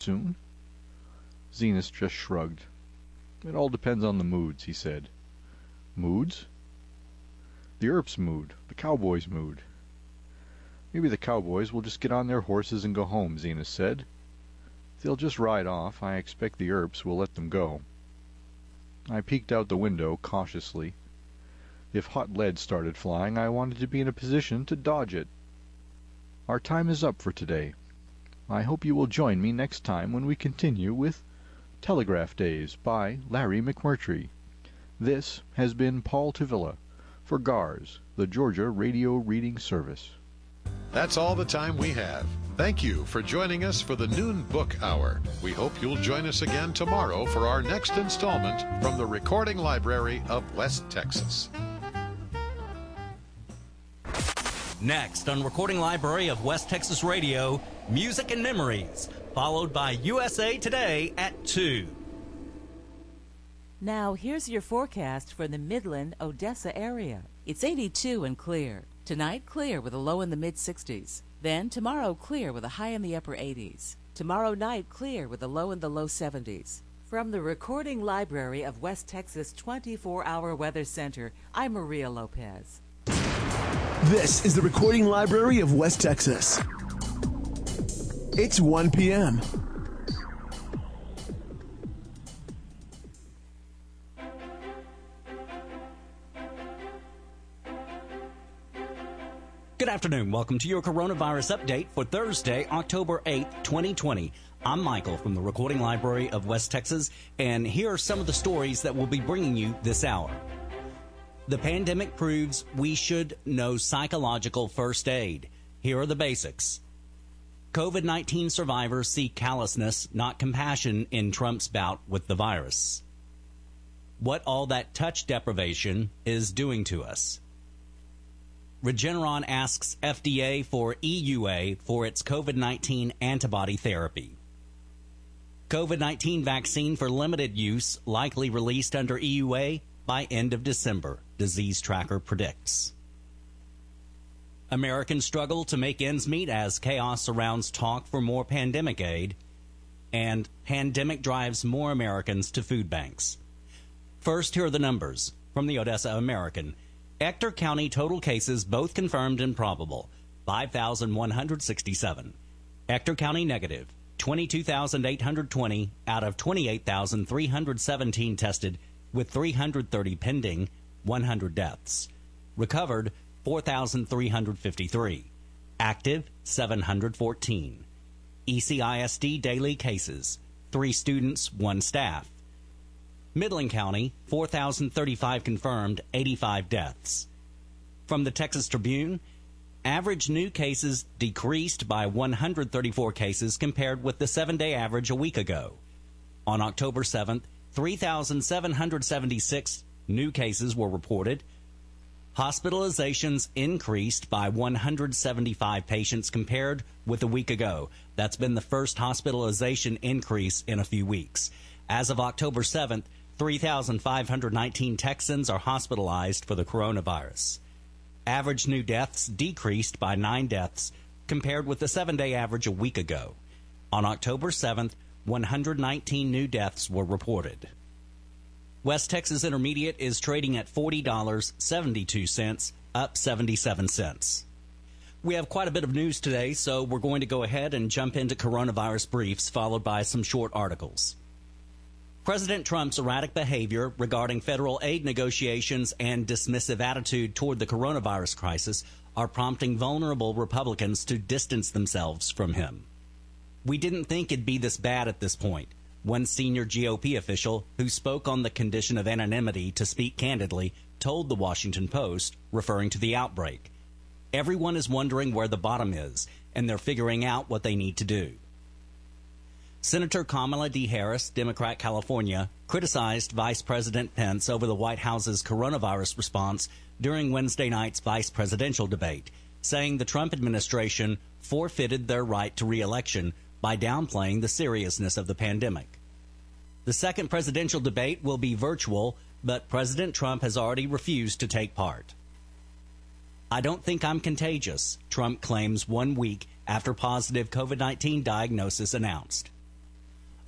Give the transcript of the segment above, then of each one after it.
Soon? Zenas just shrugged. It all depends on the moods, he said. Moods? The Earp's mood, the cowboys' mood. Maybe the cowboys will just get on their horses and go home, Zenas said. If they'll just ride off, I expect the Earps will let them go. I peeked out the window cautiously. If hot lead started flying, I wanted to be in a position to dodge it. Our time is up for today. I hope you will join me next time when we continue with Telegraph Days by Larry McMurtry. This has been Paul Tavilla for GARS, the Georgia Radio Reading Service. That's all the time we have. Thank you for joining us for the Noon Book Hour. We hope you'll join us again tomorrow for our next installment from the Recording Library of West Texas. Next on Recording Library of West Texas Radio, Music and Memories, followed by USA Today at 2. Now, here's your forecast for the Midland, Odessa area. It's 82 and clear. Tonight, clear with a low in the mid-60s. Then, tomorrow, clear with a high in the upper 80s. Tomorrow night, clear with a low in the low 70s. From the Recording Library of West Texas 24-Hour Weather Center, I'm Maria Lopez. This is the Recording Library of West Texas. It's 1 p.m. Good afternoon. Welcome to your coronavirus update for Thursday, October 8th, 2020. I'm Michael from the Recording Library of West Texas, and here are some of the stories that we'll be bringing you this hour. The pandemic proves we should know psychological first aid. Here are the basics. COVID-19 survivors see callousness, not compassion, in Trump's bout with the virus. What all that touch deprivation is doing to us. Regeneron asks FDA for EUA for its COVID-19 antibody therapy. COVID-19 vaccine for limited use likely released under EUA by end of December, Disease Tracker predicts. Americans struggle to make ends meet as chaos surrounds talk for more pandemic aid, and pandemic drives more Americans to food banks. First, here are the numbers from the Odessa American. Ector County total cases both confirmed and probable, 5,167. Ector County negative, 22,820 out of 28,317 tested, with 330 pending, 100 deaths. Recovered, 4,353. Active, 714. ECISD daily cases, 3 students, 1 staff. Midland County, 4,035 confirmed, 85 deaths. From the Texas Tribune, average new cases decreased by 134 cases compared with the 7-day average a week ago. On October 7th, 3,776 new cases were reported. Hospitalizations increased by 175 patients compared with a week ago. That's been the first hospitalization increase in a few weeks. As of October 7th, 3,519 Texans are hospitalized for the coronavirus. Average new deaths decreased by 9 deaths compared with the 7-day average a week ago. On October 7th, 119 new deaths were reported. West Texas Intermediate is trading at $40.72, up 77 cents. We have quite a bit of news today, so we're going to go ahead and jump into coronavirus briefs, followed by some short articles. President Trump's erratic behavior regarding federal aid negotiations and dismissive attitude toward the coronavirus crisis are prompting vulnerable Republicans to distance themselves from him. We didn't think it'd be this bad at this point, one senior GOP official who spoke on the condition of anonymity to speak candidly told the Washington Post, referring to the outbreak. Everyone is wondering where the bottom is, and they're figuring out what they need to do. Senator Kamala D. Harris, Democrat, California, criticized Vice President Pence over the White House's coronavirus response during Wednesday night's vice presidential debate, saying the Trump administration forfeited their right to re-election by downplaying the seriousness of the pandemic. The second presidential debate will be virtual, but President Trump has already refused to take part. I don't think I'm contagious, Trump claims 1 week after positive COVID-19 diagnosis announced.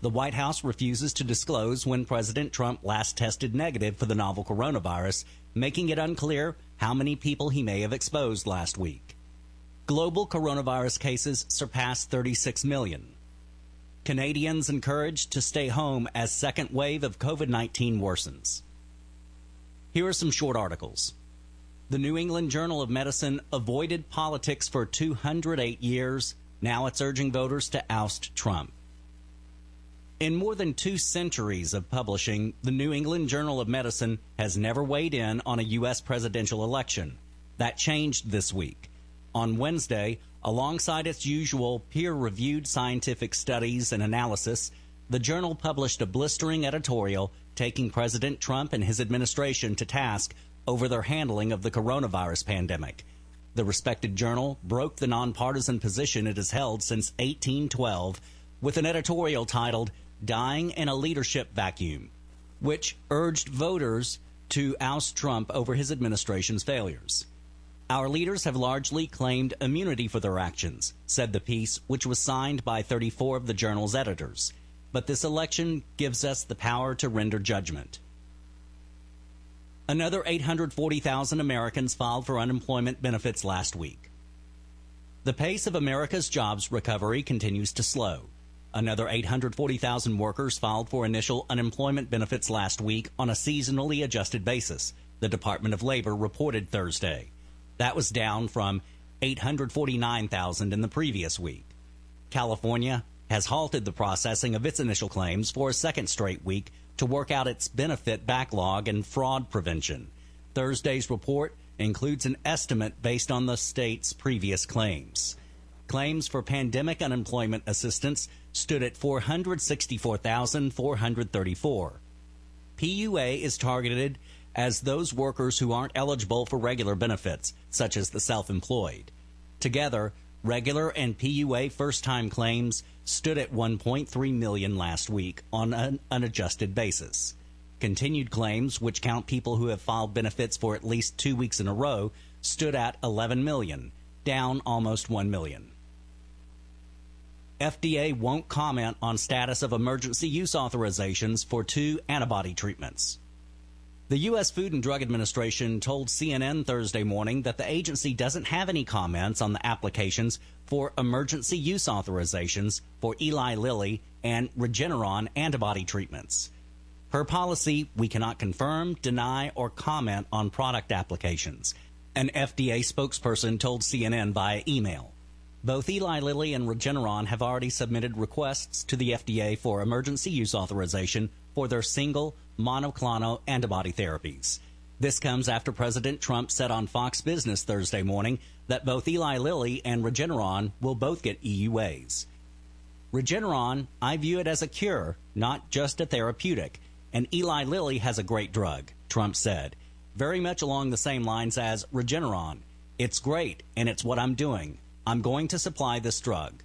The White House refuses to disclose when President Trump last tested negative for the novel coronavirus, making it unclear how many people he may have exposed last week. Global coronavirus cases surpassed 36 million. Canadians encouraged to stay home as second wave of COVID-19 worsens. Here are some short articles. The New England Journal of Medicine avoided politics for 208 years. Now it's urging voters to oust Trump. In more than 2 centuries of publishing, the New England Journal of Medicine has never weighed in on a U.S. presidential election. That changed this week. On Wednesday, alongside its usual peer-reviewed scientific studies and analysis, the journal published a blistering editorial taking President Trump and his administration to task over their handling of the coronavirus pandemic. The respected journal broke the nonpartisan position it has held since 1812 with an editorial titled "Dying in a Leadership Vacuum," which urged voters to oust Trump over his administration's failures. "Our leaders have largely claimed immunity for their actions," said the piece, which was signed by 34 of the journal's editors. "But this election gives us the power to render judgment." Another 840,000 Americans filed for unemployment benefits last week. The pace of America's jobs recovery continues to slow. Another 840,000 workers filed for initial unemployment benefits last week on a seasonally adjusted basis, the Department of Labor reported Thursday. That was down from 849,000 in the previous week. California has halted the processing of its initial claims for a second straight week to work out its benefit backlog and fraud prevention. Thursday's report includes an estimate based on the state's previous claims. Claims for pandemic unemployment assistance stood at 464,434. PUA is targeted as those workers who aren't eligible for regular benefits, such as the self-employed. Together, regular and PUA first-time claims stood at 1.3 million last week on an unadjusted basis. Continued claims, which count people who have filed benefits for at least 2 weeks in a row, stood at 11 million, down almost 1 million. FDA won't comment on status of emergency use authorizations for 2 antibody treatments. The U.S. Food and Drug Administration told CNN Thursday morning that the agency doesn't have any comments on the applications for emergency use authorizations for Eli Lilly and Regeneron antibody treatments. Per policy, we cannot confirm, deny, or comment on product applications, an FDA spokesperson told CNN via email. Both Eli Lilly and Regeneron have already submitted requests to the FDA for emergency use authorization for their single monoclonal antibody therapies. This comes after President Trump said on Fox Business Thursday morning that both Eli Lilly and Regeneron will both get EUAs. Regeneron, I view it as a cure, not just a therapeutic, and Eli Lilly has a great drug, Trump said, very much along the same lines as Regeneron. It's great, and it's what I'm doing. I'm going to supply this drug.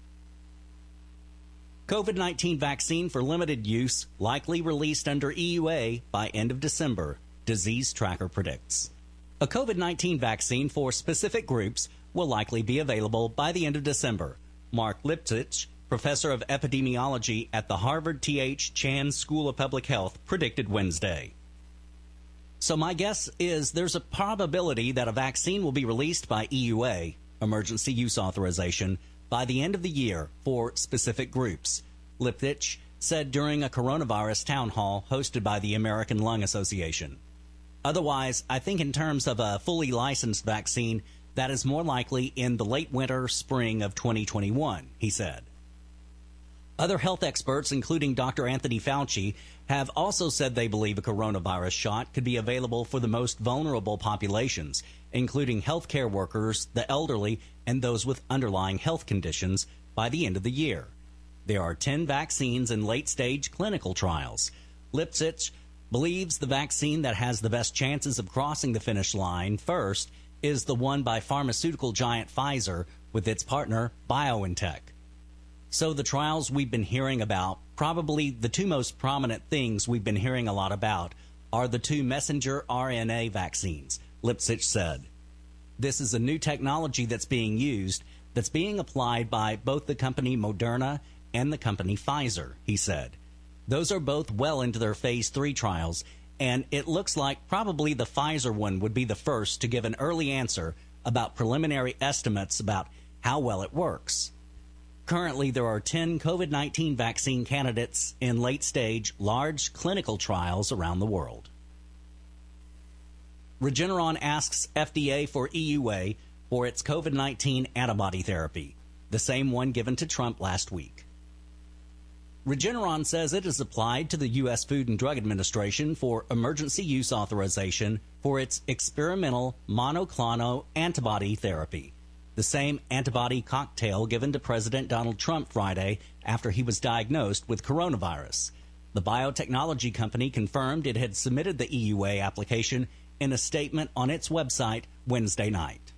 COVID-19 vaccine for limited use, likely released under EUA by end of December, Disease Tracker predicts. A COVID-19 vaccine for specific groups will likely be available by the end of December. Mark Lipsitch, professor of epidemiology at the Harvard T.H. Chan School of Public Health, predicted Wednesday. So my guess is there's a probability that a vaccine will be released by EUA, emergency use authorization, by the end of the year for specific groups, Lipsitch said during a coronavirus town hall hosted by the American Lung Association. Otherwise, I think in terms of a fully licensed vaccine, that is more likely in the late winter, spring of 2021, he said. Other health experts, including Dr. Anthony Fauci, have also said they believe a coronavirus shot could be available for the most vulnerable populations, including healthcare workers, the elderly, and those with underlying health conditions, by the end of the year. There are 10 vaccines in late-stage clinical trials. Lipsitch believes the vaccine that has the best chances of crossing the finish line first is the one by pharmaceutical giant Pfizer with its partner BioNTech. So the trials we've been hearing about, probably the 2 most prominent things we've been hearing a lot about, are the 2 messenger RNA vaccines, Lipsitch said. This is a new technology that's being used, that's being applied by both the company Moderna and the company Pfizer, he said. Those are both well into their phase 3 trials, and it looks like probably the Pfizer one would be the first to give an early answer about preliminary estimates about how well it works. Currently, there are 10 COVID-19 vaccine candidates in late-stage, large clinical trials around the world. Regeneron asks FDA for EUA for its COVID-19 antibody therapy, the same one given to Trump last week. Regeneron says it has applied to the U.S. Food and Drug Administration for emergency use authorization for its experimental monoclonal antibody therapy, the same antibody cocktail given to President Donald Trump Friday after he was diagnosed with coronavirus. The biotechnology company confirmed it had submitted the EUA application in a statement on its website Wednesday night.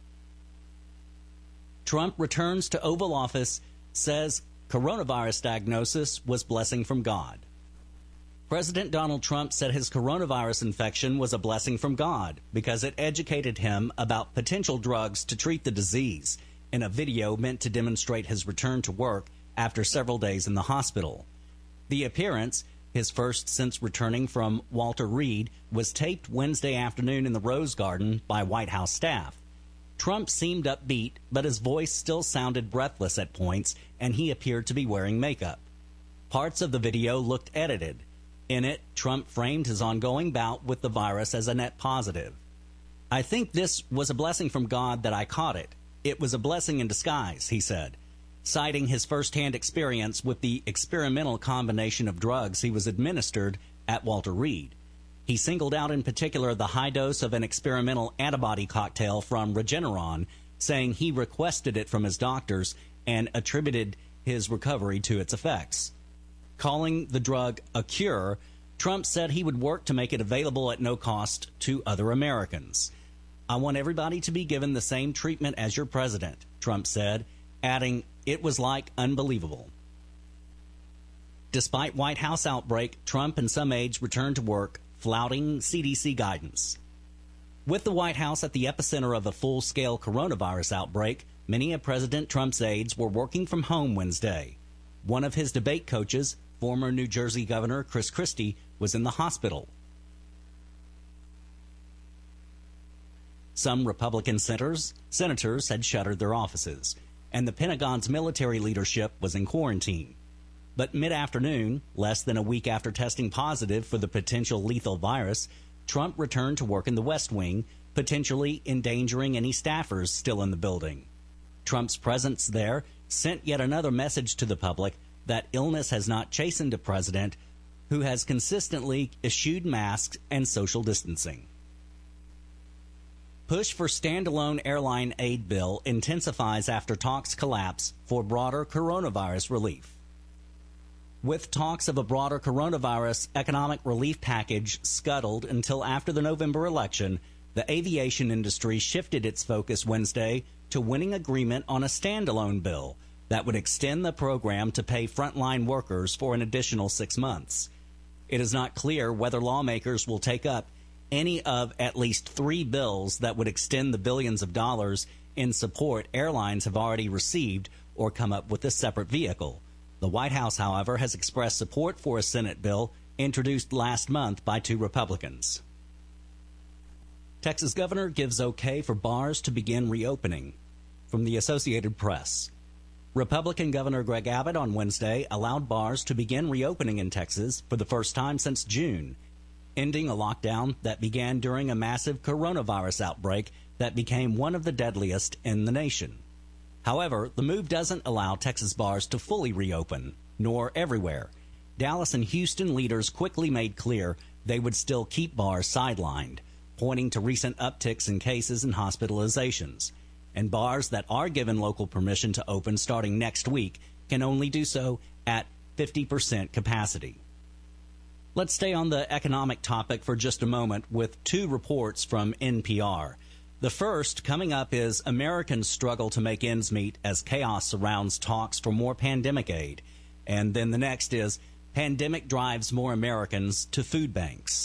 Trump returns to Oval Office, says coronavirus diagnosis was blessing from God. President Donald Trump said his coronavirus infection was a blessing from God because it educated him about potential drugs to treat the disease in a video meant to demonstrate his return to work after several days in the hospital. The appearance, his first since returning from Walter Reed, was taped Wednesday afternoon in the Rose Garden by White House staff. Trump seemed upbeat, but his voice still sounded breathless at points, and he appeared to be wearing makeup. Parts of the video looked edited. In it, Trump framed his ongoing bout with the virus as a net positive. I think this was a blessing from God that I caught it. It was a blessing in disguise, he said, citing his firsthand experience with the experimental combination of drugs he was administered at Walter Reed. He singled out in particular the high dose of an experimental antibody cocktail from Regeneron, saying he requested it from his doctors and attributed his recovery to its effects. Calling the drug a cure, Trump said he would work to make it available at no cost to other Americans. I want everybody to be given the same treatment as your president, Trump said, adding, it was like unbelievable. Despite White House outbreak, Trump and some aides returned to work, flouting CDC guidance. With the White House at the epicenter of a full-scale coronavirus outbreak, many of President Trump's aides were working from home Wednesday. One of his debate coaches, former New Jersey Governor Chris Christie, was in the hospital. Some Republican senators had shuttered their offices, and the Pentagon's military leadership was in quarantine. But mid-afternoon, less than a week after testing positive for the potential lethal virus, Trump returned to work in the West Wing, potentially endangering any staffers still in the building. Trump's presence there sent yet another message to the public that illness has not chastened a president who has consistently eschewed masks and social distancing. Push for standalone airline aid bill intensifies after talks collapse for broader coronavirus relief. With talks of a broader coronavirus economic relief package scuttled until after the November election, the aviation industry shifted its focus Wednesday to winning agreement on a standalone bill that would extend the program to pay frontline workers for an additional 6 months. It is not clear whether lawmakers will take up any of at least 3 bills that would extend the billions of dollars in support airlines have already received or come up with a separate vehicle. The White House, however, has expressed support for a Senate bill introduced last month by 2 Republicans. Texas governor gives okay for bars to begin reopening. From the Associated Press. Republican Governor Greg Abbott on Wednesday allowed bars to begin reopening in Texas for the first time since June, ending a lockdown that began during a massive coronavirus outbreak that became one of the deadliest in the nation. However, the move doesn't allow Texas bars to fully reopen, nor everywhere. Dallas and Houston leaders quickly made clear they would still keep bars sidelined, pointing to recent upticks in cases and hospitalizations. And bars that are given local permission to open starting next week can only do so at 50% capacity. Let's stay on the economic topic for just a moment with 2 reports from NPR. The first coming up is Americans struggle to make ends meet as chaos surrounds talks for more pandemic aid. And then the next is pandemic drives more Americans to food banks.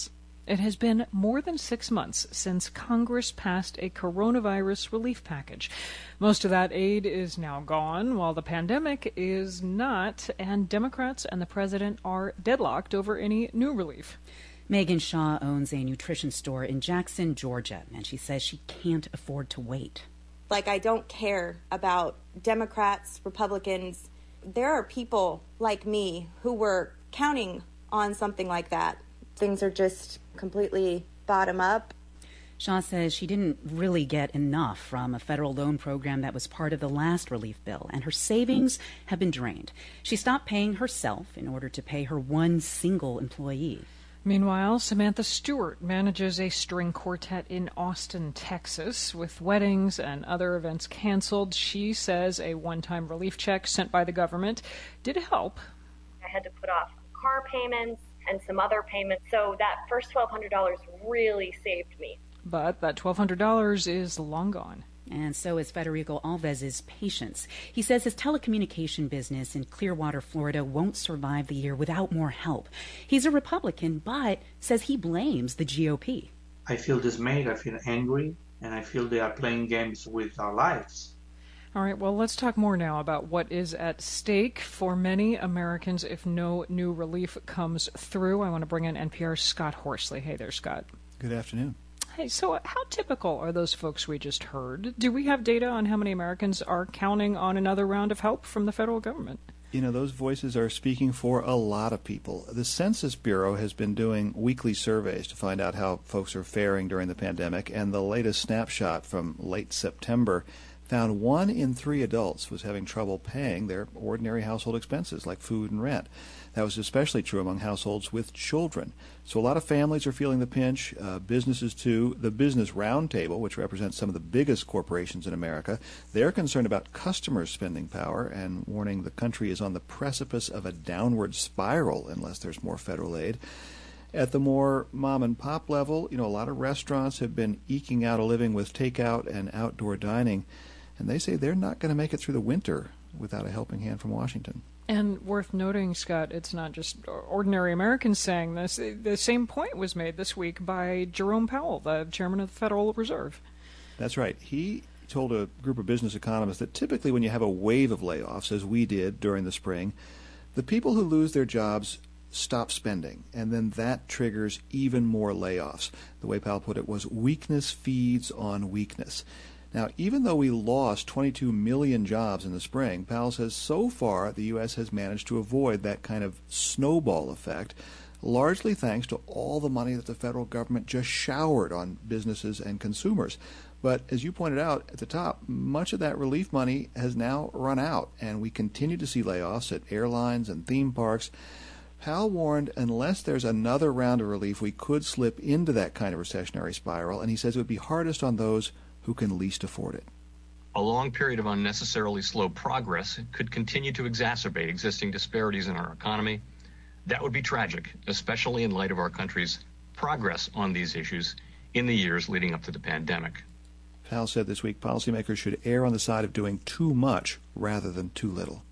It has been more than 6 months since Congress passed a coronavirus relief package. Most of that aid is now gone, while the pandemic is not, and Democrats and the president are deadlocked over any new relief. Megan Shaw owns a nutrition store in Jackson, Georgia, and she says she can't afford to wait. I don't care about Democrats, Republicans. There are people like me who were counting on something like that. Things are just completely bottom up. Shaw says she didn't really get enough from a federal loan program that was part of the last relief bill, and her savings have been drained. She stopped paying herself in order to pay her one single employee. Meanwhile, Samantha Stewart manages a string quartet in Austin, Texas. With weddings and other events canceled, she says a one-time relief check sent by the government did help. I had to put off car payments and some other payments, so that first $1,200 really saved me. But that $1,200 is long gone. And so is Federico Alves's patience. He says his telecommunication business in Clearwater, Florida won't survive the year without more help. He's a Republican, but says he blames the GOP. I feel dismayed, I feel angry, and I feel they are playing games with our lives. All right, well, let's talk more now about what is at stake for many Americans if no new relief comes through. I want to bring in NPR's Scott Horsley. Hey there, Scott. Good afternoon. Hey, so how typical are those folks we just heard? Do we have data on how many Americans are counting on another round of help from the federal government? You know, those voices are speaking for a lot of people. The Census Bureau has been doing weekly surveys to find out how folks are faring during the pandemic, and the latest snapshot from late September found 1 in 3 adults was having trouble paying their ordinary household expenses like food and rent. That was especially true among households with children. So a lot of families are feeling the pinch, businesses too. The Business Roundtable, which represents some of the biggest corporations in America, they're concerned about customers' spending power and warning the country is on the precipice of a downward spiral unless there's more federal aid. At the more mom-and-pop level, you know, a lot of restaurants have been eking out a living with takeout and outdoor dining, and they say they're not going to make it through the winter without a helping hand from Washington. And worth noting, Scott, it's not just ordinary Americans saying this. The same point was made this week by Jerome Powell, the chairman of the Federal Reserve. That's right. He told a group of business economists that typically when you have a wave of layoffs, as we did during the spring, the people who lose their jobs stop spending, and then that triggers even more layoffs. The way Powell put it was weakness feeds on weakness. Now, even though we lost 22 million jobs in the spring, Powell says so far the U.S. has managed to avoid that kind of snowball effect, largely thanks to all the money that the federal government just showered on businesses and consumers. But as you pointed out at the top, much of that relief money has now run out, and we continue to see layoffs at airlines and theme parks. Powell warned unless there's another round of relief, we could slip into that kind of recessionary spiral, and he says it would be hardest on those who can least afford it. A long period of unnecessarily slow progress could continue to exacerbate existing disparities in our economy. That would be tragic, especially in light of our country's progress on these issues in the years leading up to the pandemic. Powell said this week policymakers should err on the side of doing too much rather than too little.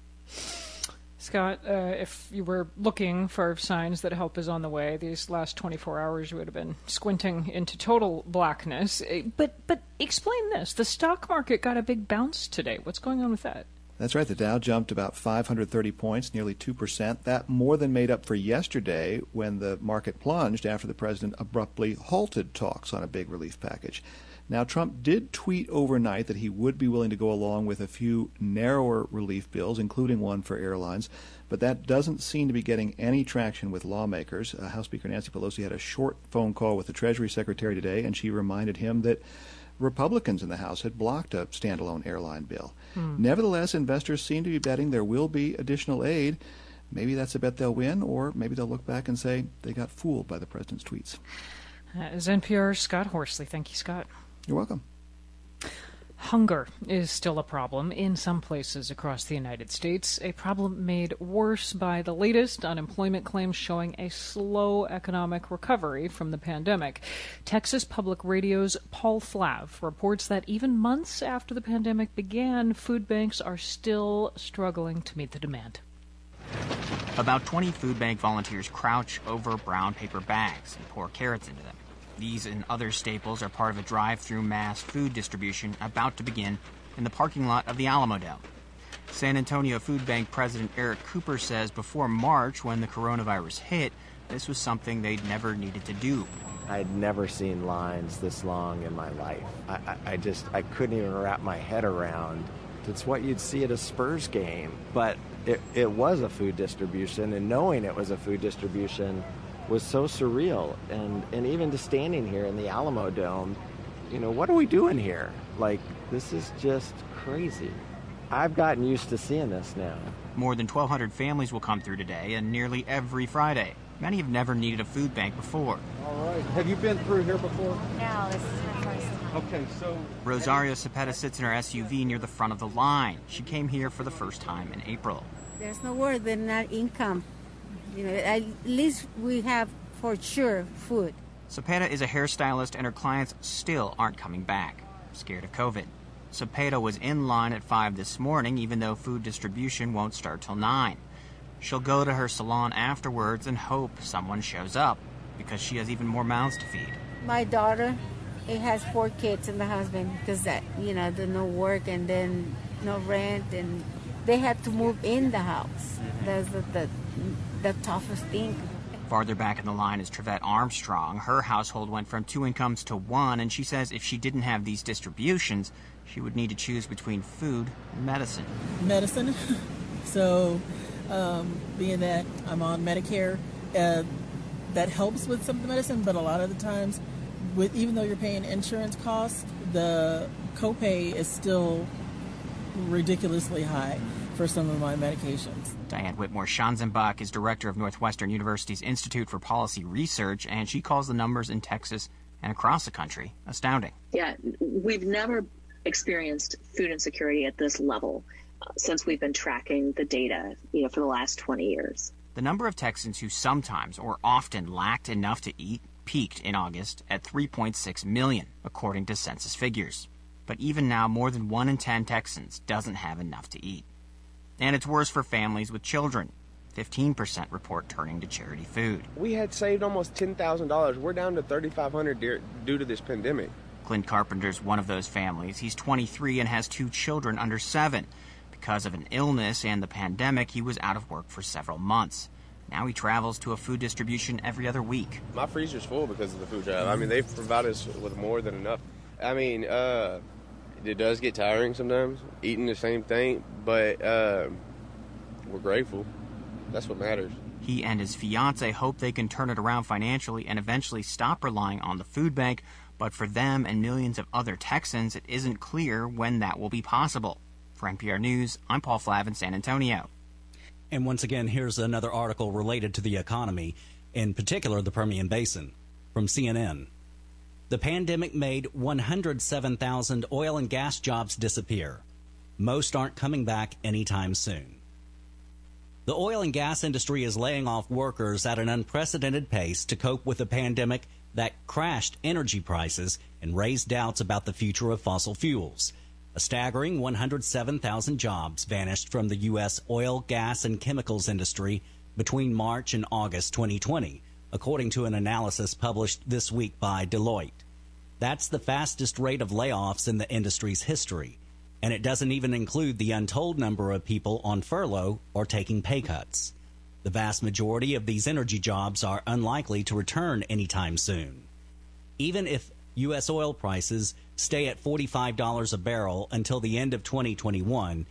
Scott, if you were looking for signs that help is on the way, these last 24 hours you would have been squinting into total blackness. But explain this. The stock market got a big bounce today. What's going on with that? That's right. The Dow jumped about 530 points, nearly 2%. That more than made up for yesterday when the market plunged after the president abruptly halted talks on a big relief package. Now, Trump did tweet overnight that he would be willing to go along with a few narrower relief bills, including one for airlines, but that doesn't seem to be getting any traction with lawmakers. House Speaker Nancy Pelosi had a short phone call with the Treasury Secretary today, and she reminded him that Republicans in the House had blocked a standalone airline bill. Nevertheless, investors seem to be betting there will be additional aid. Maybe that's a bet they'll win, or maybe they'll look back and say they got fooled by the president's tweets. That is NPR's Scott Horsley. Thank you, Scott. You're welcome. Hunger is still a problem in some places across the United States, a problem made worse by the latest unemployment claims showing a slow economic recovery from the pandemic. Texas Public Radio's Paul Flav reports that even months after the pandemic began, food banks are still struggling to meet the demand. About 20 food bank volunteers crouch over brown paper bags and pour carrots into them. These and other staples are part of a drive-through mass food distribution about to begin in the parking lot of the Alamodome. San Antonio Food Bank President Eric Cooper says before March, when the coronavirus hit, this was something they'd never needed to do. I'd never seen lines this long in my life. I couldn't even wrap my head around. It's what you'd see at a Spurs game, but it was a food distribution, and knowing it was a food distribution was so surreal. And even just standing here in the Alamodome, what are we doing here? Like, this is just crazy. I've gotten used to seeing this now. More than 1,200 families will come through today, and nearly every Friday. Many have never needed a food bank before. All right. Have you been through here before? No, this is my first time. Okay, so... Rosario Cepeda sits in her SUV near the front of the line. She came here for the first time in April. There's no word than not income. At least we have, for sure, food. Cepeda is a hairstylist, and her clients still aren't coming back, scared of COVID. Cepeda was in line at 5 this morning, even though food distribution won't start till 9. She'll go to her salon afterwards and hope someone shows up, because she has even more mouths to feed. My daughter, it has 4 kids and the husband, because there's no work and then no rent, and they had to move in the house. That's the toughest thing. Farther back in the line is Trevette Armstrong. Her household went from 2 incomes to 1, and she says if she didn't have these distributions, she would need to choose between food and medicine. Medicine. So, being that I'm on Medicare, that helps with some of the medicine, but a lot of the times, even though you're paying insurance costs, the copay is still ridiculously high for some of my medications. Diane Whitmore-Schanzenbach is director of Northwestern University's Institute for Policy Research, and she calls the numbers in Texas and across the country astounding. Yeah, we've never experienced food insecurity at this level since we've been tracking the data, for the last 20 years. The number of Texans who sometimes or often lacked enough to eat peaked in August at 3.6 million, according to census figures. But even now, more than 1 in 10 Texans doesn't have enough to eat. And it's worse for families with children. 15% report turning to charity food. We had saved almost $10,000. We're down to $3,500 due to this pandemic. Clint Carpenter's one of those families. He's 23 and has 2 children under 7. Because of an illness and the pandemic, he was out of work for several months. Now he travels to a food distribution every other week. My freezer's full because of the food drive. I mean, they've provided us with more than enough. I mean, it does get tiring sometimes, eating the same thing, but we're grateful. That's what matters. He and his fiancée hope they can turn it around financially and eventually stop relying on the food bank, but for them and millions of other Texans, it isn't clear when that will be possible. For NPR News, I'm Paul Flav in San Antonio. And once again, here's another article related to the economy, in particular the Permian Basin, from CNN. The pandemic made 107,000 oil and gas jobs disappear. Most aren't coming back anytime soon. The oil and gas industry is laying off workers at an unprecedented pace to cope with a pandemic that crashed energy prices and raised doubts about the future of fossil fuels. A staggering 107,000 jobs vanished from the U.S. oil, gas, and chemicals industry between March and August 2020, according to an analysis published this week by Deloitte. That's the fastest rate of layoffs in the industry's history, and it doesn't even include the untold number of people on furlough or taking pay cuts. The vast majority of these energy jobs are unlikely to return anytime soon. Even if U.S. oil prices stay at $45 a barrel until the end of 2021,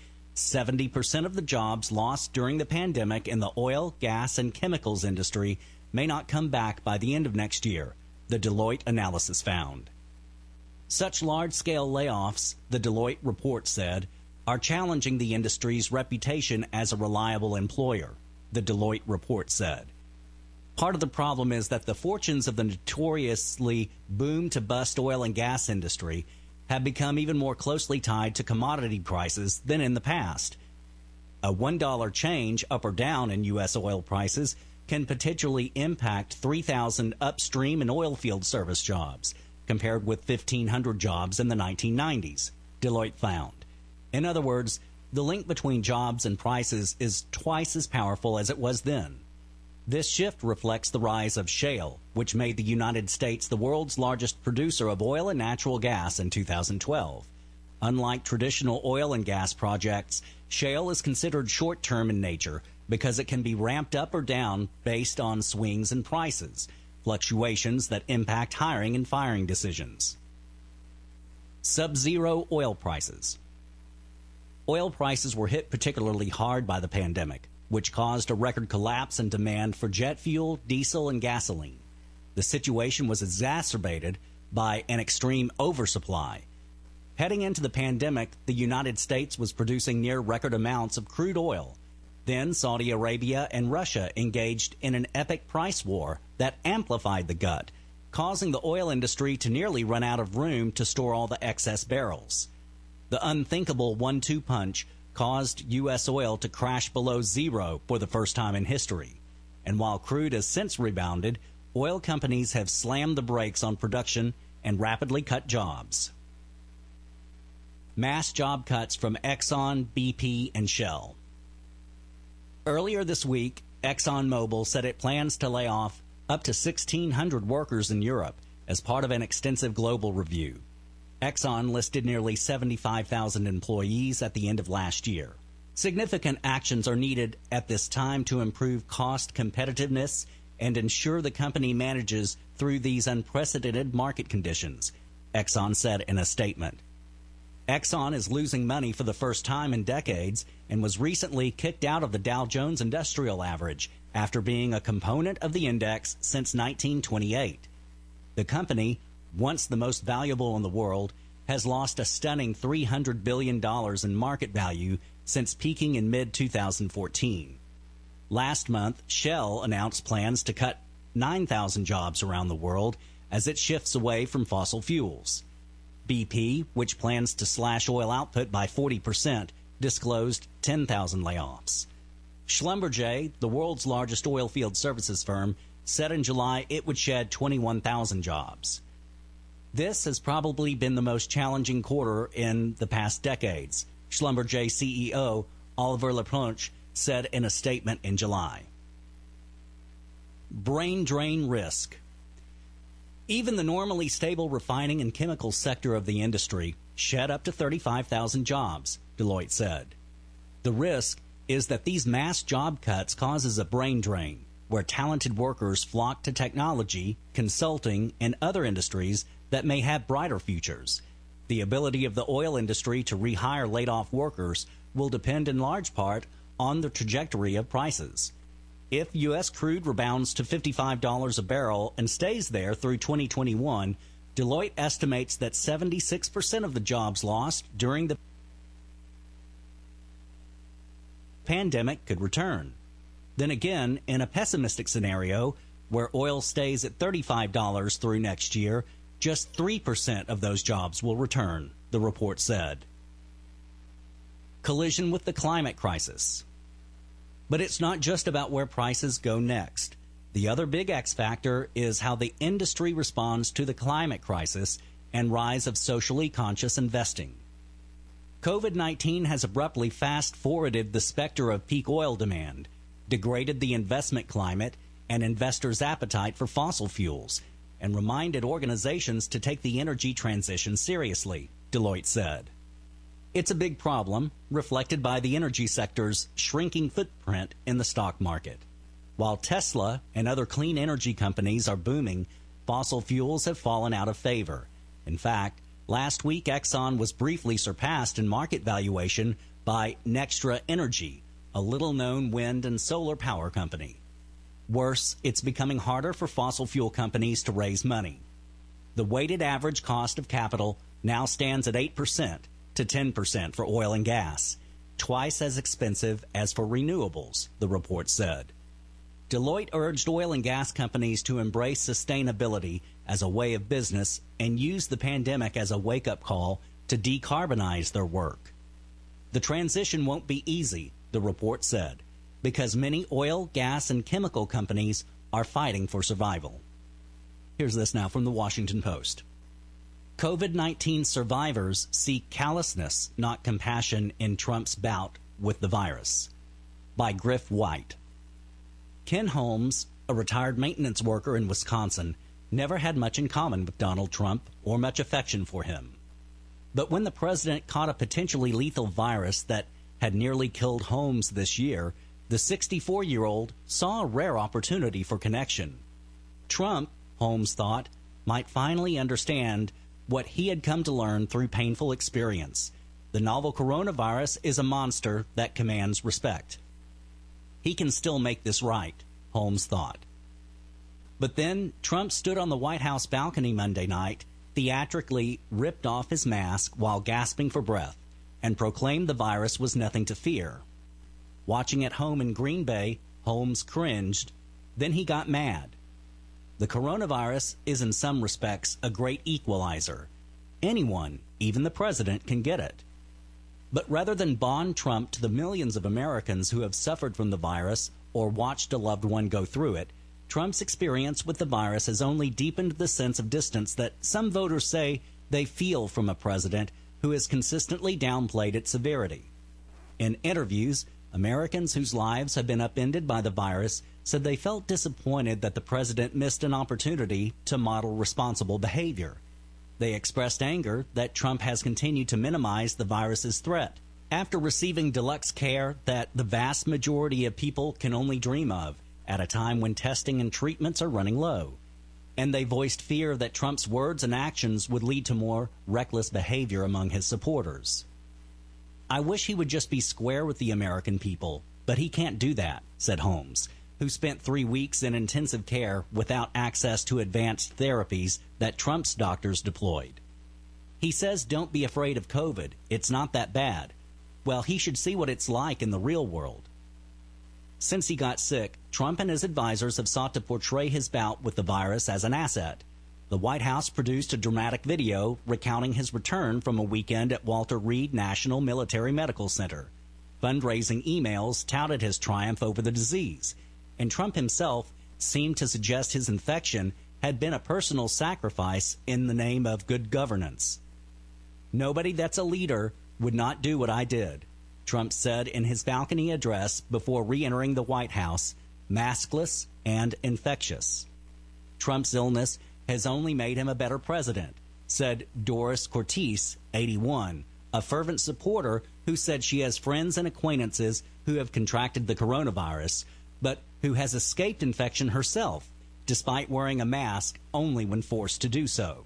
70% of the jobs lost during the pandemic in the oil, gas, and chemicals industry may not come back by the end of next year, the Deloitte analysis found. Such large-scale layoffs, the Deloitte report said, are challenging the industry's reputation as a reliable employer, the Deloitte report said. Part of the problem is that the fortunes of the notoriously boom-to-bust oil and gas industry have become even more closely tied to commodity prices than in the past. A $1 change up or down in U.S. oil prices can potentially impact 3,000 upstream and oil field service jobs, compared with 1,500 jobs in the 1990s, Deloitte found. In other words, The link between jobs and prices is twice as powerful as it was then. This shift reflects the rise of shale, which made the United States the world's largest producer of oil and natural gas in 2012. Unlike traditional oil and gas projects, shale is considered short-term in nature because it can be ramped up or down based on swings in prices, fluctuations that impact hiring and firing decisions. Sub-zero oil prices. Oil prices were hit particularly hard by the pandemic, which caused a record collapse in demand for jet fuel, diesel, and gasoline. The situation was exacerbated by an extreme oversupply. Heading into the pandemic, the United States was producing near record amounts of crude oil. Then Saudi Arabia and Russia engaged in an epic price war that amplified the glut, causing the oil industry to nearly run out of room to store all the excess barrels. The unthinkable 1-2 punch caused U.S. oil to crash below zero for the first time in history. And while crude has since rebounded, oil companies have slammed the brakes on production and rapidly cut jobs. Mass job cuts from Exxon, BP, and Shell. Earlier this week, ExxonMobil said it plans to lay off up to 1,600 workers in Europe as part of an extensive global review. Exxon listed nearly 75,000 employees at the end of last year. Significant actions are needed at this time to improve cost competitiveness and ensure the company manages through these unprecedented market conditions, Exxon said in a statement. Exxon is losing money for the first time in decades and was recently kicked out of the Dow Jones Industrial Average after being a component of the index since 1928. The company, once the most valuable in the world, has lost a stunning $300 billion in market value since peaking in mid-2014. Last month, Shell announced plans to cut 9,000 jobs around the world as it shifts away from fossil fuels. BP, which plans to slash oil output by 40%, disclosed 10,000 layoffs. Schlumberger, the world's largest oil field services firm, said in July it would shed 21,000 jobs. This has probably been the most challenging quarter in the past decades, Schlumberger CEO Oliver Laplanche said in a statement in July. Brain drain risk. Even the normally stable refining and chemical sector of the industry shed up to 35,000 jobs, Deloitte said. The risk is that these mass job cuts causes a brain drain, where talented workers flock to technology, consulting, and other industries that may have brighter futures. The ability of the oil industry to rehire laid-off workers will depend in large part on the trajectory of prices. If U.S. crude rebounds to $55 a barrel and stays there through 2021, Deloitte estimates that 76% of the jobs lost during the pandemic could return. Then again, in a pessimistic scenario where oil stays at $35 through next year, just 3% of those jobs will return, the report said. Collision with the climate crisis. But it's not just about where prices go next. The other big X factor is how the industry responds to the climate crisis and rise of socially conscious investing. COVID-19 has abruptly fast-forwarded the specter of peak oil demand, degraded the investment climate and investors' appetite for fossil fuels, and reminded organizations to take the energy transition seriously, Deloitte said. It's a big problem, reflected by the energy sector's shrinking footprint in the stock market. While Tesla and other clean energy companies are booming, fossil fuels have fallen out of favor. In fact, last week Exxon was briefly surpassed in market valuation by Nextra Energy, a little-known wind and solar power company. Worse, it's becoming harder for fossil fuel companies to raise money. The weighted average cost of capital now stands at 8% to 10% for oil and gas, twice as expensive as for renewables, the report said. Deloitte urged oil and gas companies to embrace sustainability as a way of business and use the pandemic as a wake-up call to decarbonize their work. The transition won't be easy, the report said, because many oil, gas, and chemical companies are fighting for survival. Here's this now from the Washington Post. COVID-19 survivors see callousness, not compassion, in Trump's bout with the virus. By Griff White. Ken Holmes, a retired maintenance worker in Wisconsin, never had much in common with Donald Trump or much affection for him. But when the president caught a potentially lethal virus that had nearly killed Holmes this year, the 64-year-old saw a rare opportunity for connection. Trump, Holmes thought, might finally understand what he had come to learn through painful experience. The novel coronavirus is a monster that commands respect. He can still make this right, Holmes thought. But then Trump stood on the White House balcony Monday night, theatrically ripped off his mask while gasping for breath, and proclaimed the virus was nothing to fear. Watching at home in Green Bay, Holmes cringed. Then he got mad. The coronavirus is in some respects a great equalizer. Anyone, even the president, can get it. But rather than bond Trump to the millions of Americans who have suffered from the virus or watched a loved one go through it, Trump's experience with the virus has only deepened the sense of distance that some voters say they feel from a president who has consistently downplayed its severity. In interviews, Americans whose lives have been upended by the virus said they felt disappointed that the president missed an opportunity to model responsible behavior. They expressed anger that Trump has continued to minimize the virus's threat after receiving deluxe care that the vast majority of people can only dream of at a time when testing and treatments are running low. And they voiced fear that Trump's words and actions would lead to more reckless behavior among his supporters. I wish he would just be square with the American people, but he can't do that, said Holmes, who spent 3 weeks in intensive care without access to advanced therapies that Trump's doctors deployed. He says don't be afraid of COVID. It's not that bad. Well, he should see what it's like in the real world. Since he got sick, Trump and his advisors have sought to portray his bout with the virus as an asset. The White House produced a dramatic video recounting his return from a weekend at Walter Reed National Military Medical Center. Fundraising emails touted his triumph over the disease, and Trump himself seemed to suggest his infection had been a personal sacrifice in the name of good governance. Nobody that's a leader would not do what I did, Trump said in his balcony address before re-entering the White House, maskless and infectious. Trump's illness has only made him a better president, said Doris Cortese, 81, a fervent supporter who said she has friends and acquaintances who have contracted the coronavirus, but who has escaped infection herself, despite wearing a mask only when forced to do so.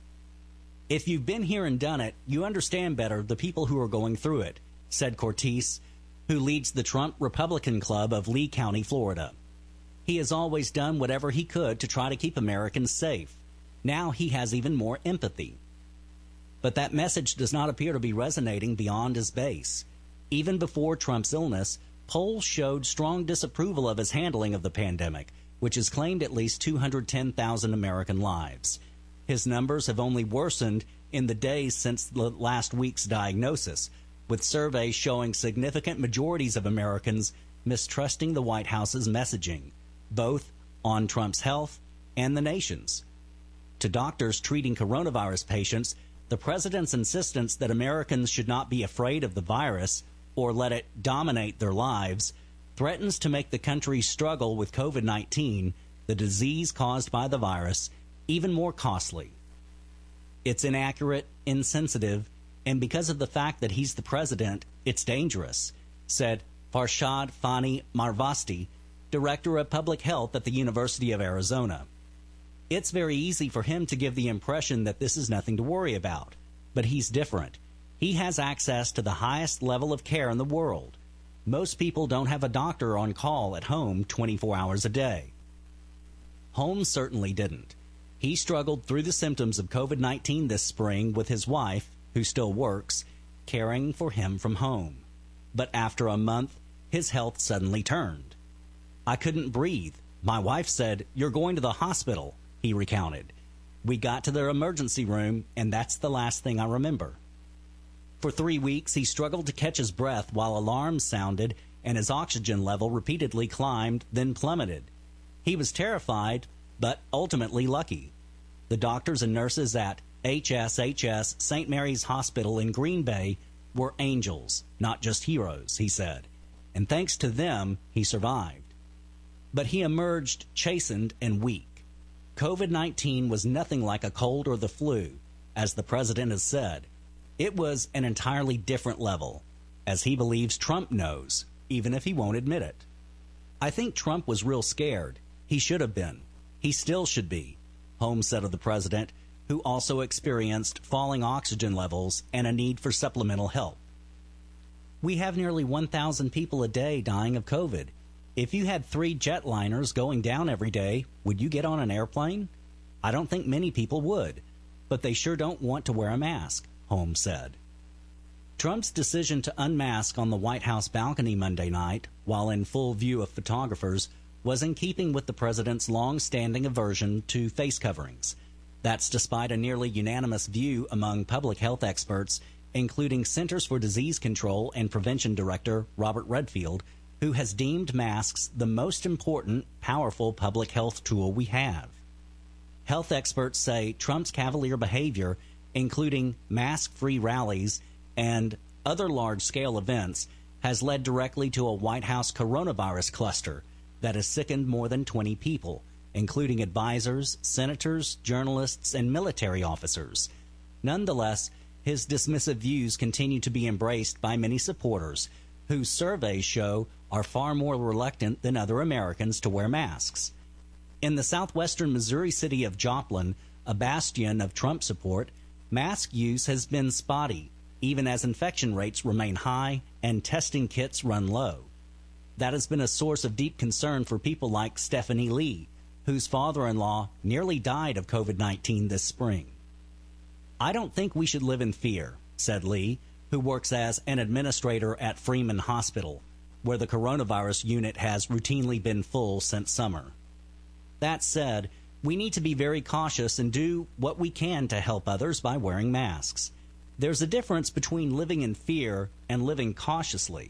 If you've been here and done it, you understand better the people who are going through it, said Cortese, who leads the Trump Republican Club of Lee County, Florida. He has always done whatever he could to try to keep Americans safe. Now he has even more empathy. But that message does not appear to be resonating beyond his base. Even before Trump's illness, polls showed strong disapproval of his handling of the pandemic, which has claimed at least 210,000 American lives. His numbers have only worsened in the days since last week's diagnosis, with surveys showing significant majorities of Americans mistrusting the White House's messaging, both on Trump's health and the nation's. To doctors treating coronavirus patients, the president's insistence that Americans should not be afraid of the virus or let it dominate their lives threatens to make the country's struggle with COVID-19, the disease caused by the virus, even more costly. It's inaccurate, insensitive, and because of the fact that he's the president, it's dangerous, said Farshad Fani Marvasti, director of public health at the University of Arizona. It's very easy for him to give the impression that this is nothing to worry about, but he's different. He has access to the highest level of care in the world. Most people don't have a doctor on call at home 24 hours a day. Holmes certainly didn't. He struggled through the symptoms of COVID-19 this spring with his wife, who still works, caring for him from home. But after a month, his health suddenly turned. I couldn't breathe. My wife said, "You're going to the hospital," he recounted. We got to their emergency room, and that's the last thing I remember. For 3 weeks, he struggled to catch his breath while alarms sounded and his oxygen level repeatedly climbed, then plummeted. He was terrified, but ultimately lucky. The doctors and nurses at HSHS St. Mary's Hospital in Green Bay were angels, not just heroes, he said. And thanks to them, he survived. But he emerged chastened and weak. COVID-19 was nothing like a cold or the flu, as the president has said. It was an entirely different level, as he believes Trump knows, even if he won't admit it. I think Trump was real scared. He should have been. He still should be, Holmes said of the president, who also experienced falling oxygen levels and a need for supplemental help. We have nearly 1,000 people a day dying of COVID. If you had 3 jetliners going down every day, would you get on an airplane? I don't think many people would, but they sure don't want to wear a mask, Holmes said. Trump's decision to unmask on the White House balcony Monday night, while in full view of photographers, was in keeping with the president's long-standing aversion to face coverings. That's despite a nearly unanimous view among public health experts, including Centers for Disease Control and Prevention Director Robert Redfield, who has deemed masks the most important, powerful public health tool we have. Health experts say Trump's cavalier behavior, including mask-free rallies and other large-scale events, has led directly to a White House coronavirus cluster that has sickened more than 20 people, including advisors, senators, journalists, and military officers. Nonetheless, his dismissive views continue to be embraced by many supporters, whose surveys show are far more reluctant than other Americans to wear masks. In the southwestern Missouri city of Joplin, a bastion of Trump support, mask use has been spotty, even as infection rates remain high and testing kits run low. That has been a source of deep concern for people like Stephanie Lee, whose father-in-law nearly died of COVID-19 this spring. I don't think we should live in fear, said Lee, who works as an administrator at Freeman Hospital, where the coronavirus unit has routinely been full since summer. That said, we need to be very cautious and do what we can to help others by wearing masks. There's a difference between living in fear and living cautiously.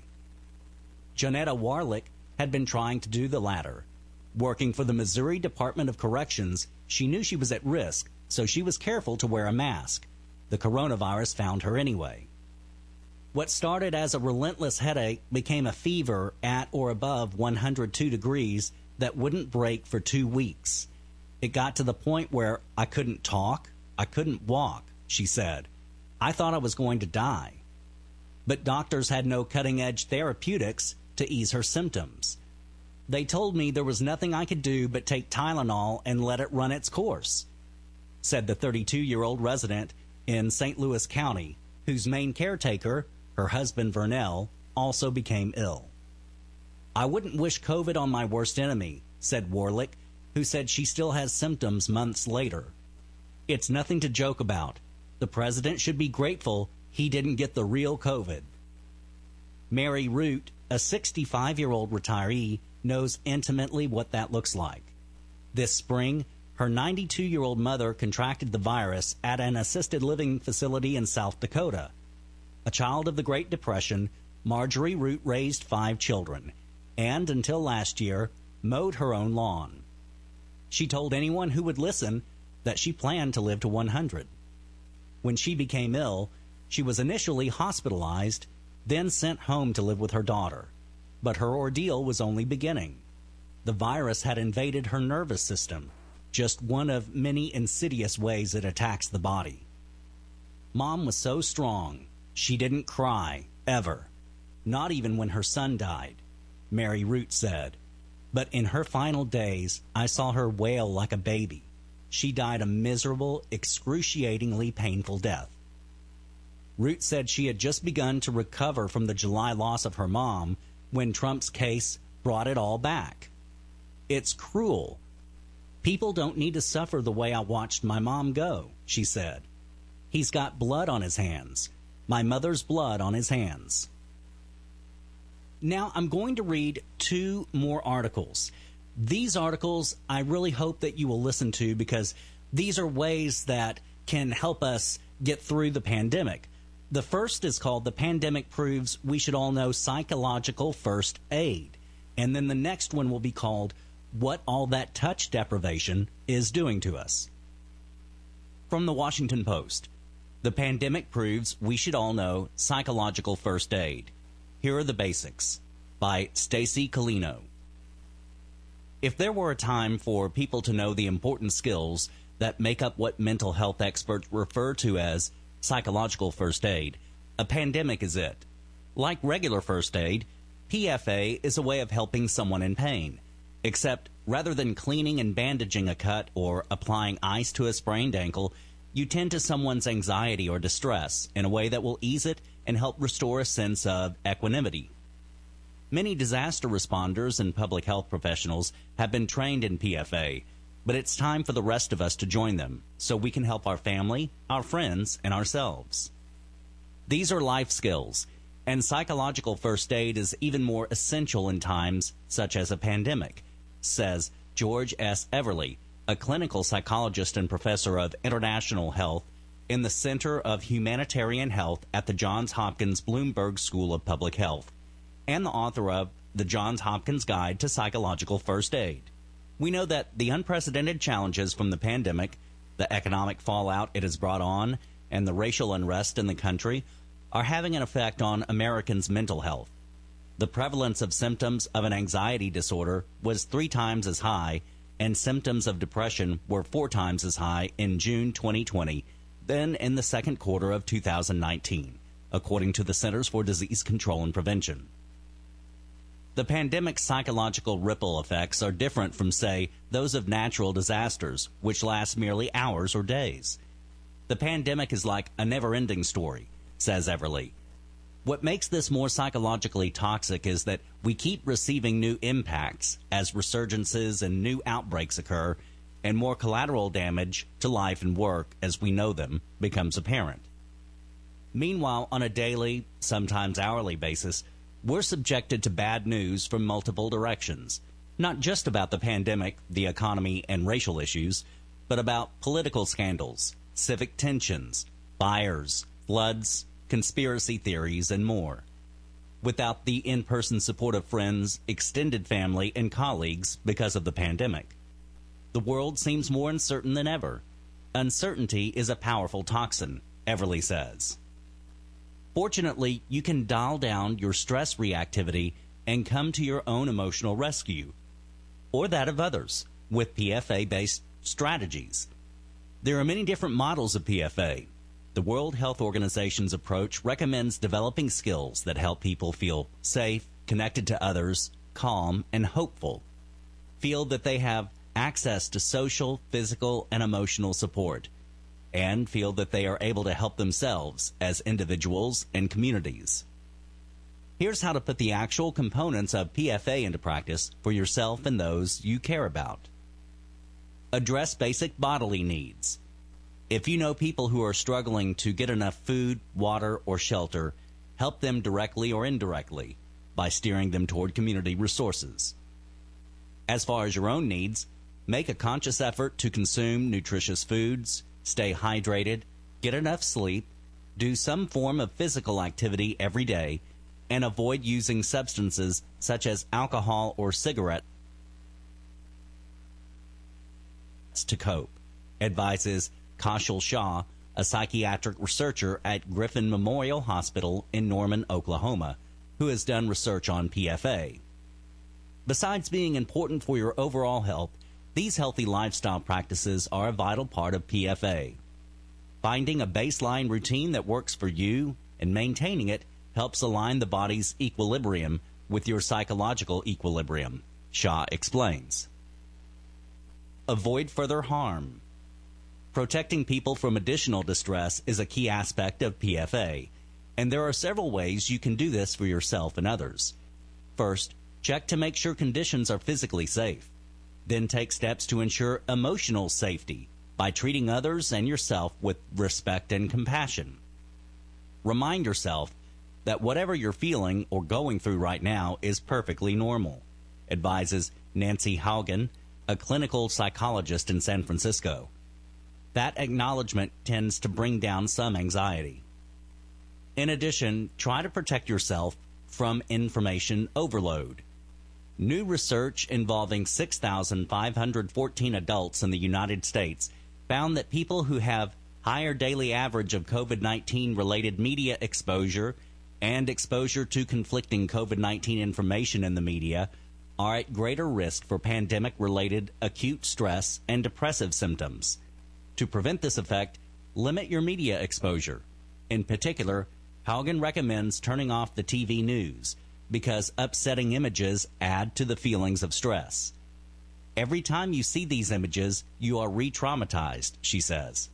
Jonetta Warlick had been trying to do the latter. Working for the Missouri Department of Corrections, she knew she was at risk, so she was careful to wear a mask. The coronavirus found her anyway. What started as a relentless headache became a fever at or above 102 degrees that wouldn't break for 2 weeks. It got to the point where I couldn't talk, I couldn't walk, she said. I thought I was going to die. But doctors had no cutting-edge therapeutics to ease her symptoms. They told me there was nothing I could do but take Tylenol and let it run its course, said the 32-year-old resident in St. Louis County, whose main caretaker, her husband Vernell, also became ill. I wouldn't wish COVID on my worst enemy, said Warlick, who said she still has symptoms months later. It's nothing to joke about. The president should be grateful he didn't get the real COVID. Mary Root, a 65-year-old retiree, knows intimately what that looks like. This spring, her 92-year-old mother contracted the virus at an assisted living facility in South Dakota. A child of the Great Depression, Marjorie Root raised 5 children, and until last year, mowed her own lawn. She told anyone who would listen that she planned to live to 100. When she became ill, she was initially hospitalized, then sent home to live with her daughter. But her ordeal was only beginning. The virus had invaded her nervous system, just one of many insidious ways it attacks the body. Mom was so strong, she didn't cry, ever. Not even when her son died, Mary Root said. But in her final days, I saw her wail like a baby. She died a miserable, excruciatingly painful death. Root said she had just begun to recover from the July loss of her mom when Trump's case brought it all back. It's cruel. People don't need to suffer the way I watched my mom go, she said. He's got blood on his hands. My mother's blood on his hands. Now I'm going to read 2 more articles. These articles I really hope that you will listen to because these are ways that can help us get through the pandemic. The first is called "The Pandemic Proves We Should All Know Psychological First Aid." And then the next one will be called "What All That Touch Deprivation Is Doing to Us." From the Washington Post, the pandemic proves we should all know psychological first aid. Here are the basics, by Stacy Colino. If there were a time for people to know the important skills that make up what mental health experts refer to as psychological first aid, a pandemic is it. Like regular first aid, PFA is a way of helping someone in pain, except rather than cleaning and bandaging a cut or applying ice to a sprained ankle, you tend to someone's anxiety or distress in a way that will ease it and help restore a sense of equanimity. Many disaster responders and public health professionals have been trained in PFA, but it's time for the rest of us to join them so we can help our family, our friends, and ourselves. These are life skills, and psychological first aid is even more essential in times such as a pandemic, says George S. Everly, a clinical psychologist and professor of international health in the Center of Humanitarian Health at the Johns Hopkins Bloomberg School of Public Health, and the author of The Johns Hopkins Guide to Psychological First Aid. We know that the unprecedented challenges from the pandemic, the economic fallout it has brought on, and the racial unrest in the country are having an effect on Americans' mental health. The prevalence of symptoms of an anxiety disorder was 3 times as high, and symptoms of depression were 4 times as high in June 2020 than in the second quarter of 2019, according to the Centers for Disease Control and Prevention. The pandemic's psychological ripple effects are different from, say, those of natural disasters, which last merely hours or days. The pandemic is like a never-ending story, says Everly. What makes this more psychologically toxic is that we keep receiving new impacts as resurgences and new outbreaks occur, and more collateral damage to life and work as we know them becomes apparent. Meanwhile, on a daily, sometimes hourly basis, we're subjected to bad news from multiple directions, not just about the pandemic, the economy, and racial issues, but about political scandals, civic tensions, fires, floods, conspiracy theories, and more. Without the in-person support of friends, extended family, and colleagues because of the pandemic, the world seems more uncertain than ever. Uncertainty is a powerful toxin, Everly says. Fortunately, you can dial down your stress reactivity and come to your own emotional rescue, or that of others, with PFA-based strategies. There are many different models of PFA. The World Health Organization's approach recommends developing skills that help people feel safe, connected to others, calm, and hopeful. Feel that they have access to social, physical, and emotional support, and feel that they are able to help themselves as individuals and communities. Here's how to put the actual components of PFA into practice for yourself and those you care about. Address basic bodily needs. If you know people who are struggling to get enough food, water, or shelter, help them directly or indirectly by steering them toward community resources. As far as your own needs, make a conscious effort to consume nutritious foods, stay hydrated, get enough sleep, do some form of physical activity every day, and avoid using substances such as alcohol or cigarettes to cope, advises Kaushal Shah, a psychiatric researcher at Griffin Memorial Hospital in Norman, Oklahoma, who has done research on PFA. Besides being important for your overall health, these healthy lifestyle practices are a vital part of PFA. Finding a baseline routine that works for you and maintaining it helps align the body's equilibrium with your psychological equilibrium, Shah explains. Avoid further harm. Protecting people from additional distress is a key aspect of PFA, and there are several ways you can do this for yourself and others. First, check to make sure conditions are physically safe. Then take steps to ensure emotional safety by treating others and yourself with respect and compassion. Remind yourself that whatever you're feeling or going through right now is perfectly normal, advises Nancy Haugen, a clinical psychologist in San Francisco. That acknowledgement tends to bring down some anxiety. In addition, try to protect yourself from information overload. New research involving 6,514 adults in the United States found that people who have higher daily average of COVID-19 related media exposure and exposure to conflicting COVID-19 information in the media are at greater risk for pandemic-related acute stress and depressive symptoms. To prevent this effect, limit your media exposure. In particular, Haugen recommends turning off the TV news because upsetting images add to the feelings of stress. Every time you see these images, you are re-traumatized, she says.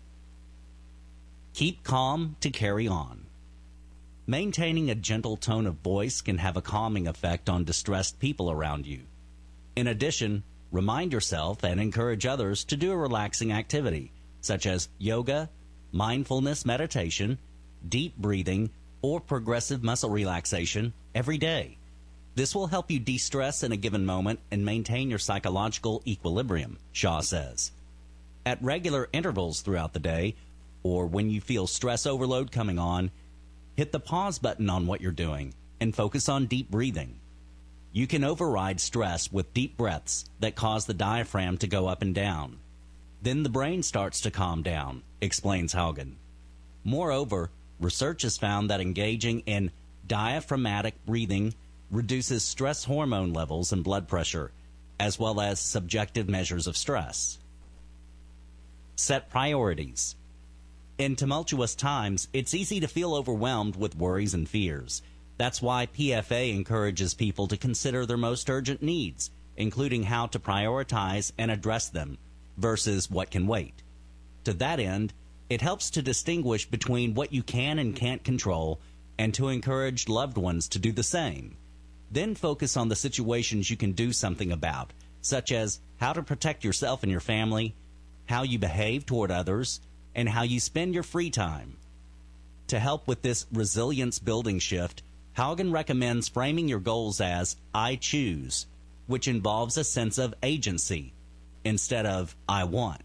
Keep calm to carry on. Maintaining a gentle tone of voice can have a calming effect on distressed people around you. In addition, remind yourself and encourage others to do a relaxing activity, such as yoga, mindfulness meditation, deep breathing, or progressive muscle relaxation every day. This will help you de-stress in a given moment and maintain your psychological equilibrium, Shaw says. At regular intervals throughout the day, or when you feel stress overload coming on, hit the pause button on what you're doing and focus on deep breathing. You can override stress with deep breaths that cause the diaphragm to go up and down. Then the brain starts to calm down, explains Haugen. Moreover, research has found that engaging in diaphragmatic breathing reduces stress hormone levels and blood pressure, as well as subjective measures of stress. Set priorities. In tumultuous times, it's easy to feel overwhelmed with worries and fears. That's why PFA encourages people to consider their most urgent needs, including how to prioritize and address them versus what can wait. To that end, it helps to distinguish between what you can and can't control and to encourage loved ones to do the same. Then focus on the situations you can do something about, such as how to protect yourself and your family, how you behave toward others, and how you spend your free time. To help with this resilience-building shift, Haugen recommends framing your goals as I choose, which involves a sense of agency instead of I want.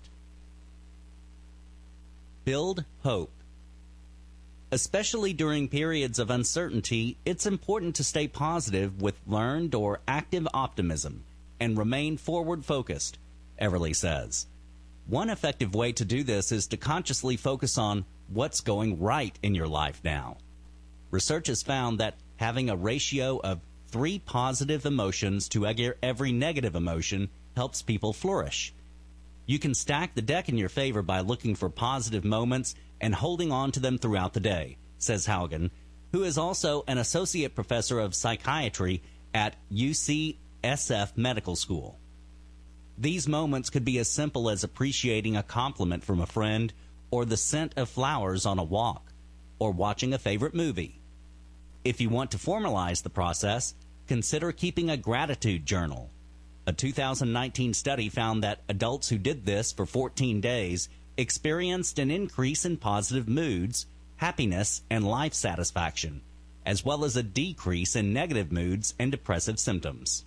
Build hope. Especially during periods of uncertainty, it's important to stay positive with learned or active optimism and remain forward-focused, Everly says. One effective way to do this is to consciously focus on what's going right in your life now. Research has found that having a ratio of 3 positive emotions to every negative emotion helps people flourish. You can stack the deck in your favor by looking for positive moments and holding on to them throughout the day, says Haugen, who is also an associate professor of psychiatry at UCSF Medical School. These moments could be as simple as appreciating a compliment from a friend, or the scent of flowers on a walk, or watching a favorite movie. If you want to formalize the process, consider keeping a gratitude journal. A 2019 study found that adults who did this for 14 days experienced an increase in positive moods, happiness, and life satisfaction, as well as a decrease in negative moods and depressive symptoms.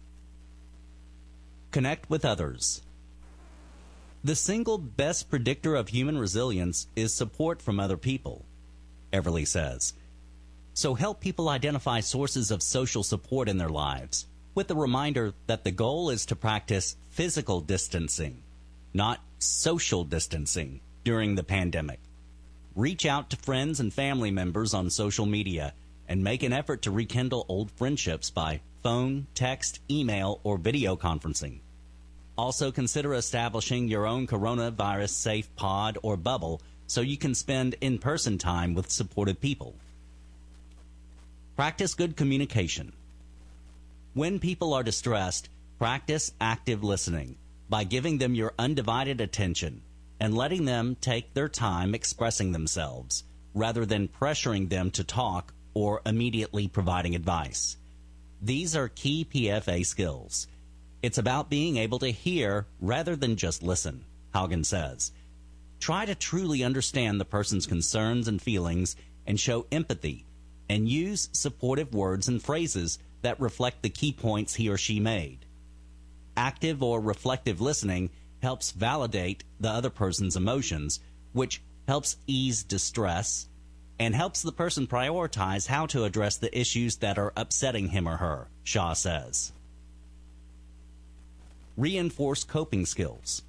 Connect with others. The single best predictor of human resilience is support from other people, Everly says. So help people identify sources of social support in their lives, with the reminder that the goal is to practice physical distancing, not social distancing, during the pandemic. Reach out to friends and family members on social media and make an effort to rekindle old friendships by phone, text, email, or video conferencing. Also consider establishing your own coronavirus-safe pod or bubble so you can spend in-person time with supportive people. Practice good communication. When people are distressed, practice active listening by giving them your undivided attention and letting them take their time expressing themselves, rather than pressuring them to talk or immediately providing advice. These are key PFA skills. It's about being able to hear rather than just listen, Haugen says. Try to truly understand the person's concerns and feelings and show empathy, and use supportive words and phrases that reflect the key points he or she made. Active or reflective listening helps validate the other person's emotions, which helps ease distress and helps the person prioritize how to address the issues that are upsetting him or her, Shaw says. Reinforce coping skills.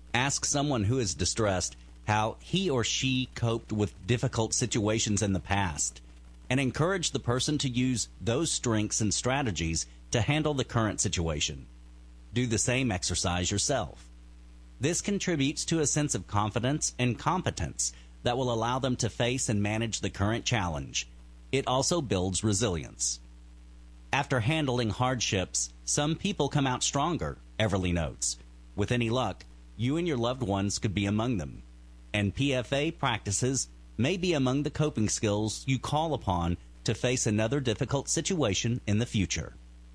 Ask someone who is distressed how he or she coped with difficult situations in the past, and encourage the person to use those strengths and strategies to handle the current situation. Do the same exercise yourself. This contributes to a sense of confidence and competence that will allow them to face and manage the current challenge. It also builds resilience. After handling hardships, some people come out stronger, Everly notes. With any luck, you and your loved ones could be among them. And PFA practices may be among the coping skills you call upon to face another difficult situation in the future.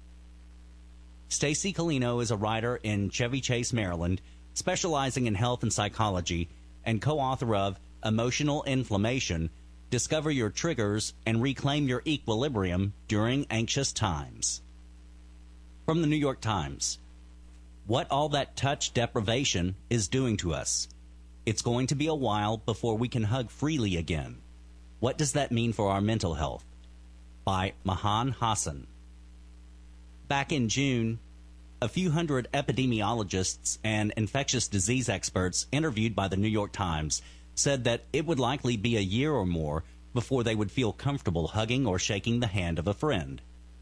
Stacy Colino is a writer in Chevy Chase, Maryland, specializing in health and psychology, and co-author of Emotional Inflammation, Discover Your Triggers and Reclaim Your Equilibrium During Anxious Times. From the New York Times, what all that touch deprivation is doing to us. It's going to be a while before we can hug freely again. What does that mean for our mental health? By Mahan Hassan. Back in June, a few hundred epidemiologists and infectious disease experts interviewed by the New York Times said that it would likely be a year or more before they would feel comfortable hugging or shaking the hand of a friend.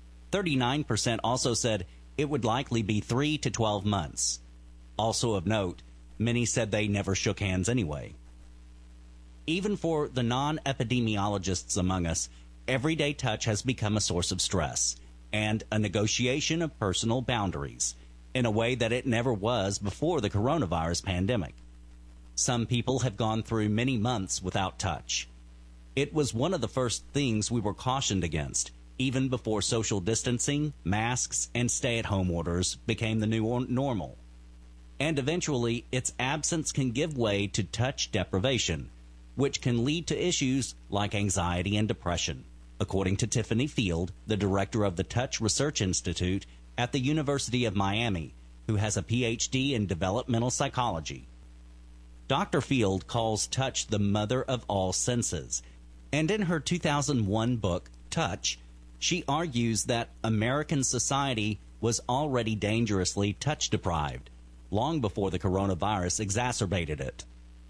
39% also said it would likely be 3 to 12 months. Also of note, many said they never shook hands anyway. Even for the non-epidemiologists among us, everyday touch has become a source of stress and a negotiation of personal boundaries in a way that it never was before the coronavirus pandemic. Some people have gone through many months without touch. It was one of the first things we were cautioned against, even before social distancing, masks, and stay-at-home orders became the new normal. And eventually, its absence can give way to touch deprivation, which can lead to issues like anxiety and depression, according to Tiffany Field, the director of the Touch Research Institute at the University of Miami, who has a PhD in developmental psychology. Dr. Field calls touch the mother of all senses, and in her 2001 book, Touch, she argues that American society was already dangerously touch-deprived, long before the coronavirus exacerbated it.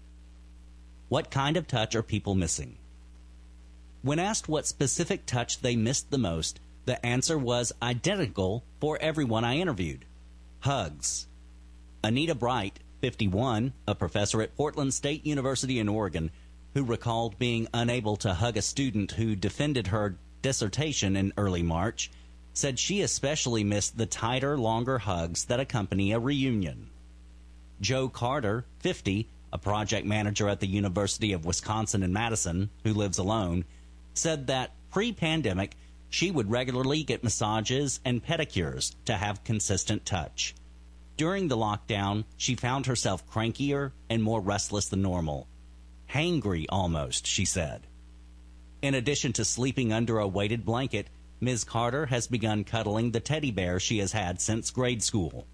What kind of touch are people missing? When asked what specific touch they missed the most, the answer was identical for everyone I interviewed: hugs. Anita Bright, 51, a professor at Portland State University in Oregon, who recalled being unable to hug a student who defended her dissertation in early March, said she especially missed the tighter, longer hugs that accompany a reunion. Joe Carter, 50, a project manager at the University of Wisconsin in Madison, who lives alone, said that pre-pandemic she would regularly get massages and pedicures to have consistent touch. During the lockdown, she found herself crankier and more restless than normal. Hangry almost, she said. In addition to sleeping under a weighted blanket, Ms. Carter has begun cuddling the teddy bear she has had since grade school.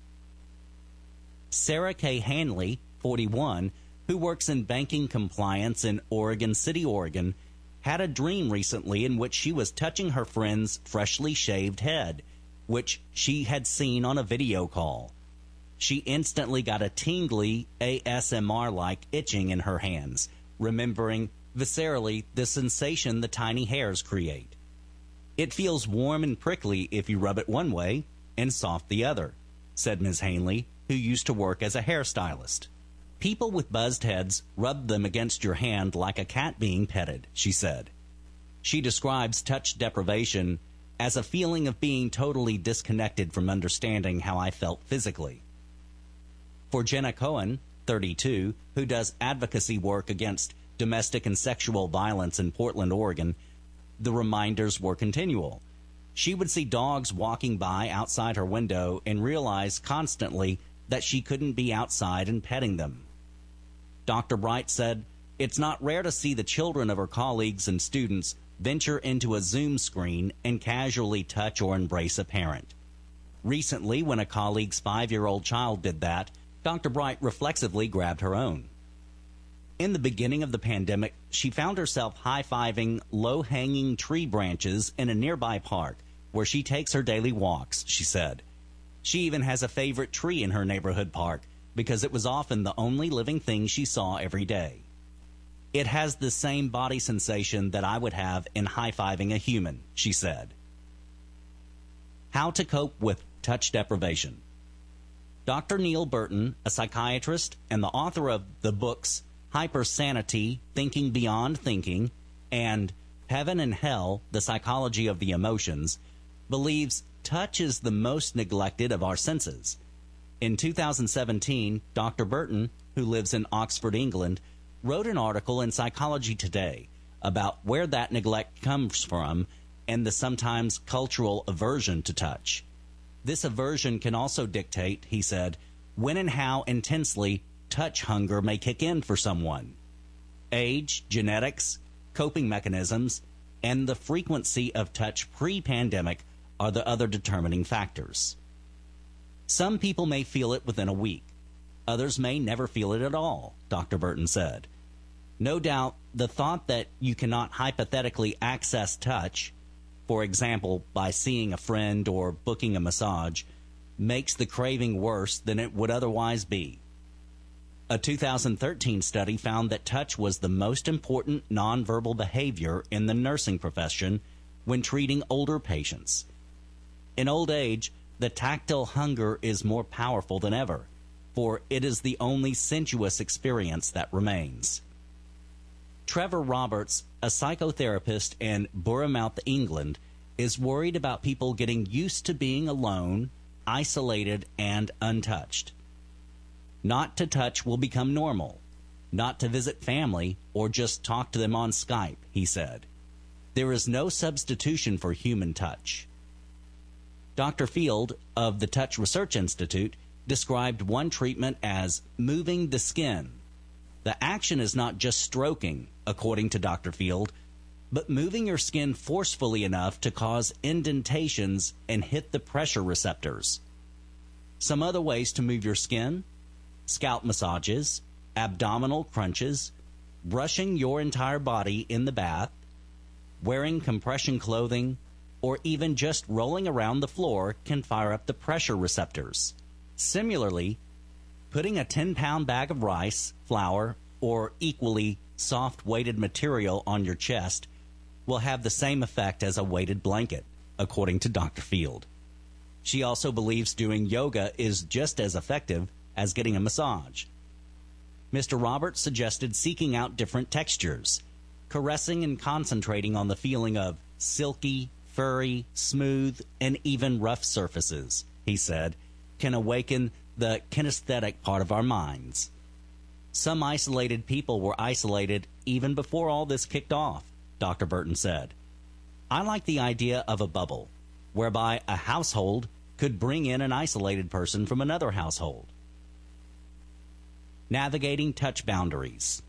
Sarah K. Hanley, 41, who works in banking compliance in Oregon City, Oregon, had a dream recently in which she was touching her friend's freshly shaved head, which she had seen on a video call. She instantly got a tingly ASMR-like itching in her hands, remembering viscerally the sensation the tiny hairs create. It feels warm and prickly if you rub it one way and soft the other, said Ms. Hanley, who used to work as a hairstylist. People with buzzed heads rub them against your hand like a cat being petted, she said. She describes touch deprivation as a feeling of being totally disconnected from understanding how I felt physically. For Jenna Cohen, 32, who does advocacy work against domestic and sexual violence in Portland, Oregon, the reminders were continual. She would see dogs walking by outside her window and realize constantly that she couldn't be outside and petting them. Dr. Bright said, it's not rare to see the children of her colleagues and students venture into a Zoom screen and casually touch or embrace a parent. Recently, when a colleague's 5-year-old child did that, Dr. Bright reflexively grabbed her own. In the beginning of the pandemic, she found herself high-fiving low-hanging tree branches in a nearby park where she takes her daily walks, she said. She even has a favorite tree in her neighborhood park because it was often the only living thing she saw every day. It has the same body sensation that I would have in high-fiving a human, she said. How to cope with touch deprivation. Dr. Neil Burton, a psychiatrist and the author of the books Hypersanity, Thinking Beyond Thinking, and Heaven and Hell, The Psychology of the Emotions, believes touch is the most neglected of our senses. In 2017, Dr. Burton, who lives in Oxford, England, wrote an article in Psychology Today about where that neglect comes from and the sometimes cultural aversion to touch. This aversion can also dictate, he said, when and how intensely touch hunger may kick in for someone. Age, genetics, coping mechanisms, and the frequency of touch pre-pandemic are the other determining factors. Some people may feel it within a week. Others may never feel it at all, Dr. Burton said. No doubt, the thought that you cannot hypothetically access touch, for example, by seeing a friend or booking a massage, makes the craving worse than it would otherwise be. A 2013 study found that touch was the most important nonverbal behavior in the nursing profession when treating older patients. In old age, the tactile hunger is more powerful than ever, for it is the only sensuous experience that remains. Trevor Roberts, a psychotherapist in Bournemouth, England, is worried about people getting used to being alone, isolated, and untouched. Not to touch will become normal, not to visit family or just talk to them on Skype, he said. There is no substitution for human touch. Dr. Field of the Touch Research Institute described one treatment as moving the skin. The action is not just stroking, according to Dr. Field, but moving your skin forcefully enough to cause indentations and hit the pressure receptors. Some other ways to move your skin: scalp massages, abdominal crunches, brushing your entire body in the bath, wearing compression clothing, or even just rolling around the floor can fire up the pressure receptors. Similarly, putting a 10-pound bag of rice, flour, or equally soft weighted material on your chest will have the same effect as a weighted blanket, according to Dr. Field. She also believes doing yoga is just as effective as getting a massage. Mr. Roberts suggested seeking out different textures, caressing and concentrating on the feeling of silky, furry, smooth, and even rough surfaces, he said, can awaken the kinesthetic part of our minds. Some isolated people were isolated even before all this kicked off, Dr. Burton said. I like the idea of a bubble, whereby a household could bring in an isolated person from another household. Navigating touch boundaries.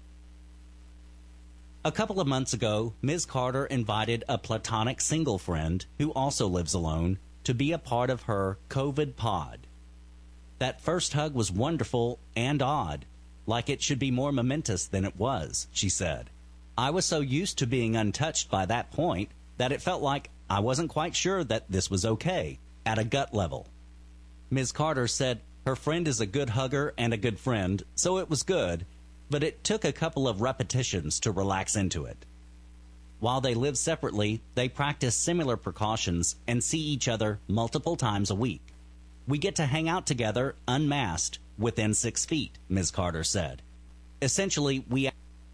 A couple of months ago, Ms. Carter invited a platonic single friend who also lives alone to be a part of her COVID pod. That first hug was wonderful and odd, like it should be more momentous than it was, she said. I was so used to being untouched by that point that it felt like I wasn't quite sure that this was okay, at a gut level. Ms. Carter said her friend is a good hugger and a good friend, so it was good, but it took a couple of repetitions to relax into it. While they live separately, they practice similar precautions and see each other multiple times a week. We get to hang out together, unmasked, within 6 feet, Ms. Carter said. Essentially, we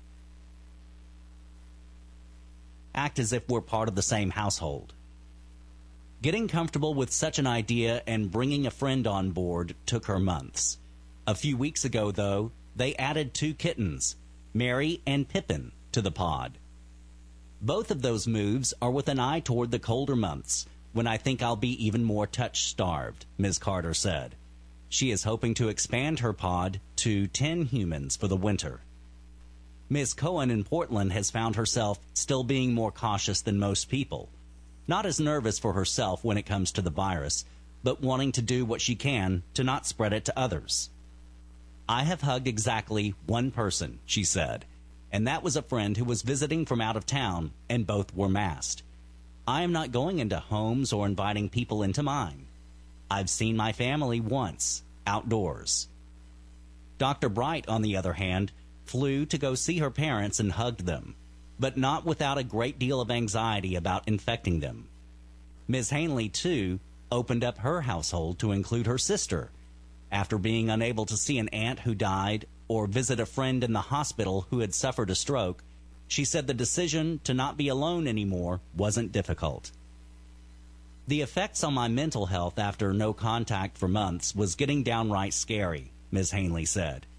act as if we're part of the same household. Getting comfortable with such an idea and bringing a friend on board took her months. A few weeks ago, though, they added 2 kittens, Mary and Pippin, to the pod. Both of those moves are with an eye toward the colder months, when I think I'll be even more touch-starved, Ms. Carter said. She is hoping to expand her pod to 10 humans for the winter. Ms. Cohen in Portland has found herself still being more cautious than most people. Not as nervous for herself when it comes to the virus, but wanting to do what she can to not spread it to others. I have hugged exactly one person, she said, and that was a friend who was visiting from out of town, and both were masked. I am not going into homes or inviting people into mine. I've seen my family once, outdoors. Dr. Bright, on the other hand, flew to go see her parents and hugged them, but not without a great deal of anxiety about infecting them. Ms. Hanley, too, opened up her household to include her sister. After being unable to see an aunt who died or visit a friend in the hospital who had suffered a stroke, she said the decision to not be alone anymore wasn't difficult. The effects on my mental health after no contact for months was getting downright scary, Ms. Hanley said.